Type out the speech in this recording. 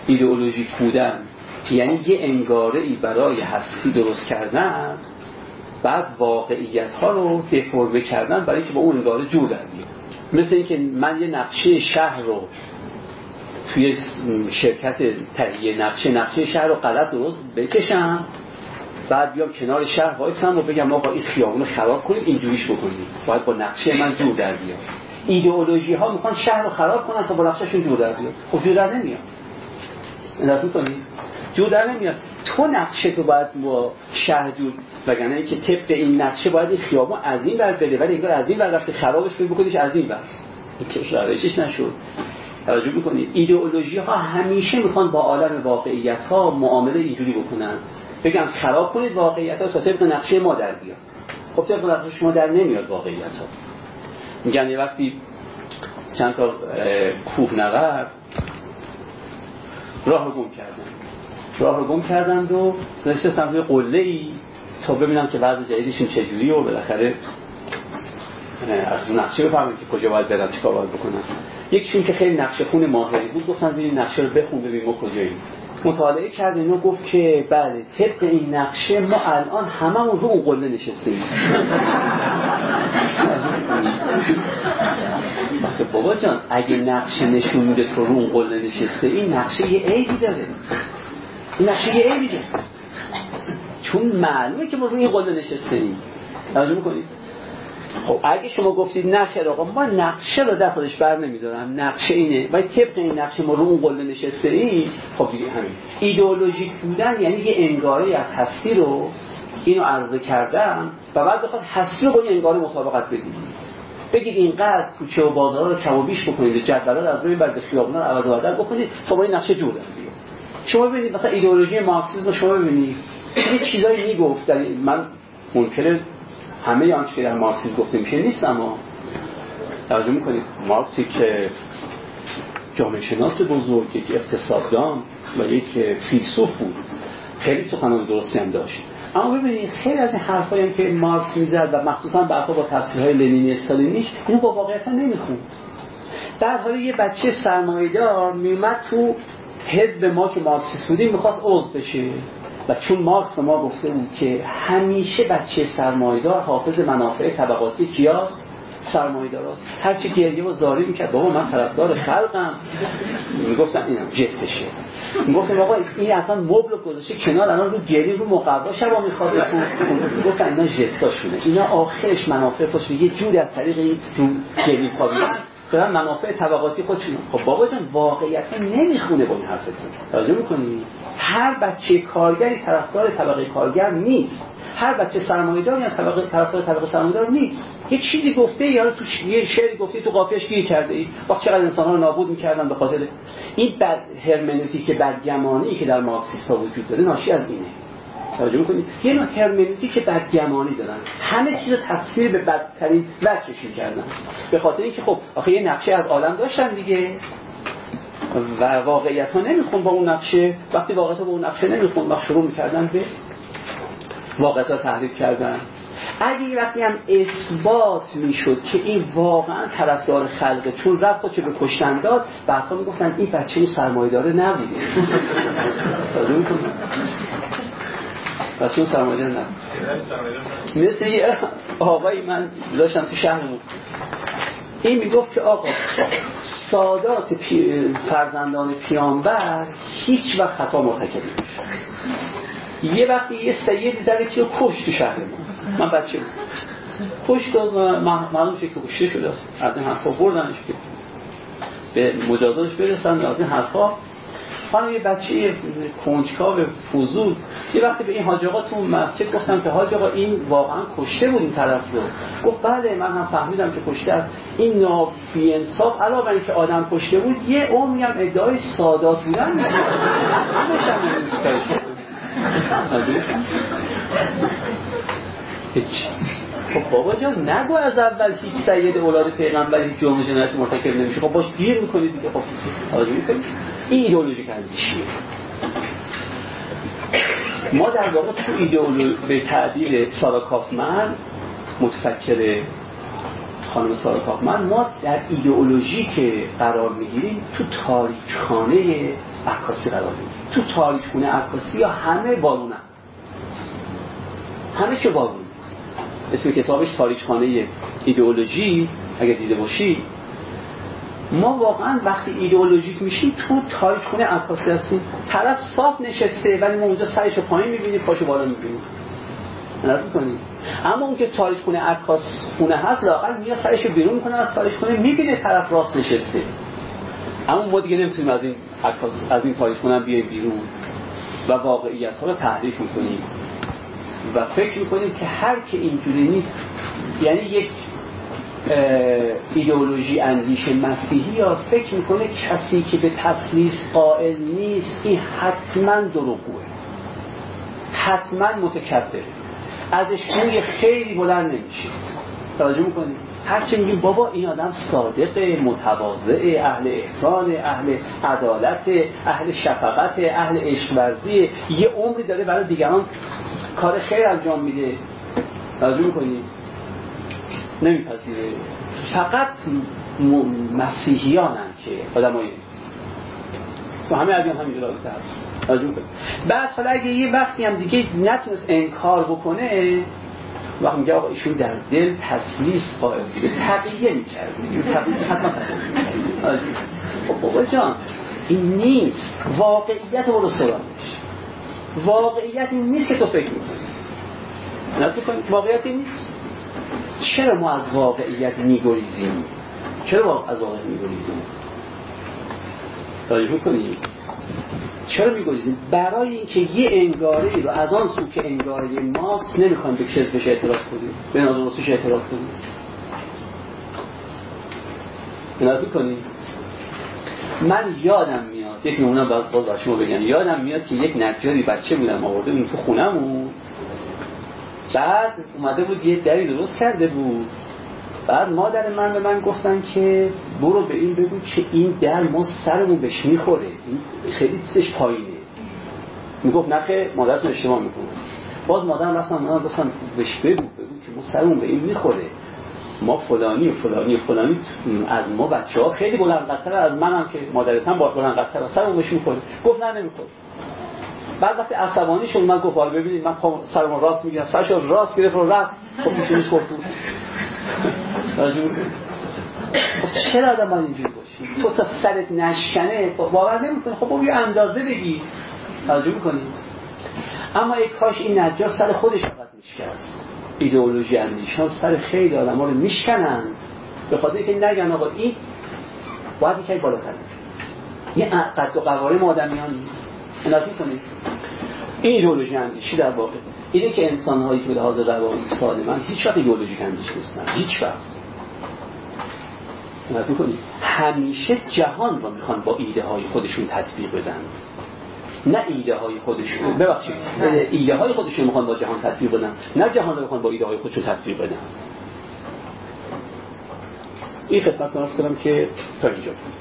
ایدئولوژیک بودن یعنی یه انگاره‌ای برای هستی درست کردن، بعد واقعیت ها رو دفرمه کردن برای اینکه با اون انگاره جور در بیاد. مثل اینکه من یه نقشه شهر رو توی شرکت تهیه نقشه شهر رو غلط درست بکشم، بعد بیام کنار شهر وایسم و بگم آقا این خیابون رو خراب کنید، اینجوریش بکنید، باید با نقشه من جور در بیاد. ایدئولوژی ها میخوان شهر رو خراب کنن تا با نقشهشون جور در بیاد. خب جور در نمیاد. اندازه می‌کنی؟ جور در نمیاد. تو نقشه تو باید با شهر جور، وگرنه اینکه طبق این نقشه باید این خیابون از این ور بره، ولی انگار از این ور رفته خرابش بکنیش از این ور. این که روشش نشد. توجه می‌کنید؟ ایدئولوژی ها همیشه میخوان با عالم واقعیت ها معامله اینجوری بکنن. بگن خراب کنید واقعیت ها تا طبق نقشه ما در بیاد. خب طبق نقشه ما در نمیاد واقعیت ها. میگن یه وقتی چند تا کوهنورد راه رو گم کردند و نشستن روی قله‌ای تا ببینم که وضع جدیدشون چجوریه و بالاخره از نقشه بفهمن که کجا باید برن، چیکار باید بکنن. یکیشون که خیلی نقشه خون ماهری بود گفتن ببین نقشه رو بخون ببین ما کجاییم. مطالعه کرد اینو گفت که بله طبق این نقشه ما الان هممون رو اون قله نشستیم. بابا جان اگه نقشه نشون میده تو رو اون قله نشسته، این نقشه یه عیبی داره. این نقشه یه عیبی داره. چون معلومه که ما روی این قله نشستیم. توجه می‌کنید؟ خب اگه شما گفتید نه خیر آقا ما نقشه رو در خودش بر نمی‌دارم، نقشه اینه ولی طبق این نقشه ما رو اون قله نشسته ایم، خب دیگه همین. ایدئولوژیک بودن یعنی یه انگاره از هستی رو اینو عرضه کردم و بعد بخواد هستی رو با این انگاره مطابقت بدید. بگید اینقدر کوچه و بازارها رو کم و بیش بکنید، جدولا رو از روی بر خیابونا رو عوض و بدل بکنید تا با این نقشه جور در بیاد. شما ببینید مثلا ایدئولوژی مارکسیسم رو شما ببینید یه چیزایی میگفت، من منکر همه آنچه که در مارکسیسم گفته میشه نیست، اما توجه میکنید مارکسی که جامعه شناس بزرگ، یک اقتصاددان و یک فیلسوف بود، خیلی سخنان درستی هم داشت، اما ببینید خیلی از این حرفایی هم که مارکس میزد و مخصوصا برخا با تفسیرهای لنینی استالینیش اینو با واقعیت نمیخوند. در حالی یه بچه سرمایه‌دار میومد تو حزب ما که مارکسیست بودیم میخواست عضو بشه و چون مارکس به ما گفته بود که همیشه بچه سرمایه‌دار حافظ منافع طبقاتی کیاست؟ سرمایه‌داراست. هرچی گریه و زاری میکرد بابا من طرفدار خلقم، میگفتن اینم جستشه، میگفتم آقا این اصلا مبل گذاشته کنار الان رو گریه رو مقوا شبا میخواد میگفتن اینا جستاشونه، اینا آخرش منافع خودشون یه جوری از طریق این رو گریه خوابیدن دارن منافع طبقاتی خودشون. خب بابا جان واقعیت نمیخونه با این حرفتون. توجه میکنی؟ هر بچه کارگری طرفدار طبقه کارگر نیست، هر بچه سرمایه‌داری هم طرفدار طبقه سرمایه‌دار نیست. یه چیزی گفته یا تو یه شعری گفته تو قافیه‌اش گیر کرده ای وقت چقدر انسان‌ها رو نابود می‌کردن به خاطر این بد هرمنوتیک بدگمانی که در مارکسیستا وجود داره، ناشی از اینه. توجه می‌کنید؟ یه نوع هرمنوتیک بدگمانی دارن، همه چیز رو تفسیر به بدترین وجهش می‌کردن، به خاطر اینکه خب آخه یه نقشه از عالم داشتن دیگه و واقعیت‌ها نمیخون با اون نقشه. وقتی واقعیت‌ها با اون نقشه نمیخون وقت شروع می‌کردن به واقعیت‌ها تحریف کردن. اگه یه وقتی هم اثبات میشد که این واقعا طرفدار خلقه چون رفت خودشو به کشتن داد، بعدا میگفتن این بچه این سرمایه‌دار نبوده. بچه اون سرمایه‌دار نبوده. مثل یه آقایی من داشتم تو شهرمون، این میگفت که آقا سادات فرزندان پیامبر هیچ وقت خطا مرتکب نمیشن. یه وقتی یه سیدی زده که کشت تو شهر من بچه بود کشت و معلوم شد که کشته شده است. از این حرفا بردنش که به مجازاتش برسن از این حرفا. خانم یه بچه کنجکاو فضول یه وقتی به این حاج آقا تو مسجد گفتم که حاج آقا این واقعا کشته بود این طرف رو؟ گفت بله من هم فهمیدم که کشته است. این نابی‌انصاف علاوه بر اینکه آدم کشته بود یه عمری هم ادعای سادات بودن هیچ. خب بابا جان نگو از اول هیچ سید اولاد پیغمبر هیچ جرم جنایتی مرتکب نمیشه. خب باش گیر میکنید دیگه. خب حاضر میکنید این ایدئولوژیک اندیشیه. ما در واقع تو ایدئولوژی به تعبیر سارا کافمن متفکر خانم سارا کاخمن، ما در ایدئولوژی که قرار میگیریم تو تاریکخانه عکاسی قرار میگیریم. تو تاریکخانه عکاسی یا همه بارونن، همه که بارون. اسم کتابش تاریکخانه ایدئولوژی اگه دیده باشی. ما واقعا وقتی ایدئولوژیک میشیم تو تاریکخانه عکاسی هستیم. طرف صاف نشسته ولی ما اونجا سرش پایین میبینیم، پاشو بالا میبینیم. نظر کنید. اما اون که تاریکخانه عکاس خونه هست لااقل میاد سرش بیرون میکنه از تاریکخانه، میبینه طرف راست نشسته. اما ما دیگه نمیتونیم از این عکاس، از این تاریکخانه بیایم بیرون و واقعیت ها رو تحریف میکنیم و فکر میکنیم که هر که اینجوری نیست، یعنی یک ایدئولوژی اندیش مسیحی یا فکر میکنه کسی که به تثلیث قائل نیست این حتما دروغگوه، حتما متکبره، ازش بوی خیلی بلند نمیشه. توجه میکنید؟ هرچی میگیم بابا این آدم صادقه، متواضع، اهل احسان، اهل عدالت، اهل شفقت، اهل عشق ورزی، یه عمری داره برای دیگران کار خیر انجام میده. توجه میکنید؟ نمیپذیره. فقط مسیحیانن که آدمای تو همه ادیان همین رابطه هست. بعد حالا اگه یه وقتی هم دیگه نتونست انکار بکنه، وقتی میگه آقا ایشون در دل تثلیث قائل بوده، تقیه میکرده، تقیه حتما خب بابا جان این نیست. واقعیت برو سرانش. واقعیت این نیست که تو فکر میکنی. واقعیت این نیست. چرا ما از واقعیت میگریزیم؟ چرا از واقعیت میگریزیم؟ توجه کنید. چرا میگریزیم؟ برای اینکه یه انگاره رو از آن سو که انگاره ماست نمیخوایم به کذبش اعتراف کنیم، به نادرستیش اعتراف کنیم. نظر کنید. من یادم میاد، یکی اونا باز با شما بگن، یادم میاد که یک نجاری بچه بودم آورده این تو خونمون، بعد اومده بود یه دری درست کرده بود، بعد مادر من به من گفتن که برو به این بگو که این در ما سرمون بهش میخوره، این خیلی چیزش پایینه. میگفت نه که مادرتون اشتباه میکنه. باز مادرم رفتم اونا گفتم بهش بگو که ما سرمون به این میخوره، ما فلانی و فلانی و فلانی از ما بچه‌ها خیلی بلندتر از منم که مادرتم بلندتر از سرمون بهش میخوره. گفت نه نمیخوره. بعد وقتی عصبانی شد من گفت حالا ببینید من سرمون راست میگیرم، سرش راست گرفت و رفت. خب میشه نیست گفت چرا آدم باید اینجوری باشی؟ تو تا سرت نشکنه باور نمیکنی. خب یه اندازه بگی. توجه میکنی؟ اما یک کاش این نجار سر خودش فقط میشکست. ایدئولوژی اندیشان سر خیلی آدم ها رو میشکنن به خاطر اینکه نگن آقا این باید یکی بالاتر این قد و قوارم آدمیان نیست. نظر کنید. این ایدئولوژی اندیشی در واقع اینه که انسان هایی که به لحاظ روانی سالمن هیچ وقت ایدئولوژیک اندیش نیستن، هیچ وقت. نظر کنید. همیشه جهان رو میخوان با ایده های خودشون تطبیق بدن، نه ایده های خودشون، ببخشید ایده های خودشون میخوان با جهان تطبیق بدن، نه جهان رو میخوان با ایده های خودشون تطبیق بدن. این خدمت کنم که تا اینجا